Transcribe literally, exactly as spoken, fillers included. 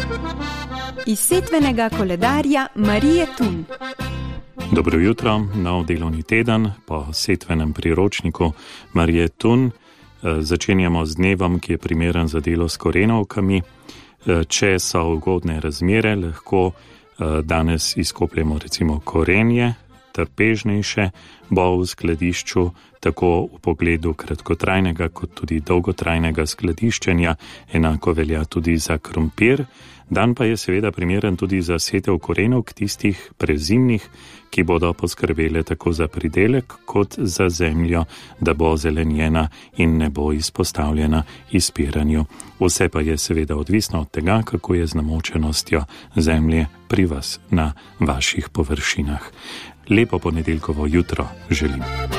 Iz setvenega koledarja Marije Tun. Dobro jutro, nov delovni teden po setvenem priročniku Marije Tun. Začenjamo z dnevom, ki je primeren za delo s korenovkami. Če so ugodne razmere, lahko danes izkopljemo recimo korenje, trpežnejše bo v skladišču, tako v pogledu kratkotrajnega kot tudi dolgotrajnega skladiščenja, enako velja tudi za krompir. Dan pa je seveda primeren tudi za setev korenovk, tistih prezimnih, ki bodo poskrbele tako za pridelek kot za zemljo, da bo zelenjena in ne bo izpostavljena izpiranju. Vse pa je seveda odvisno od tega, kako je z namočenostjo zemlje pri vas na vaših površinah. Lepo ponedeljkovo jutro želim.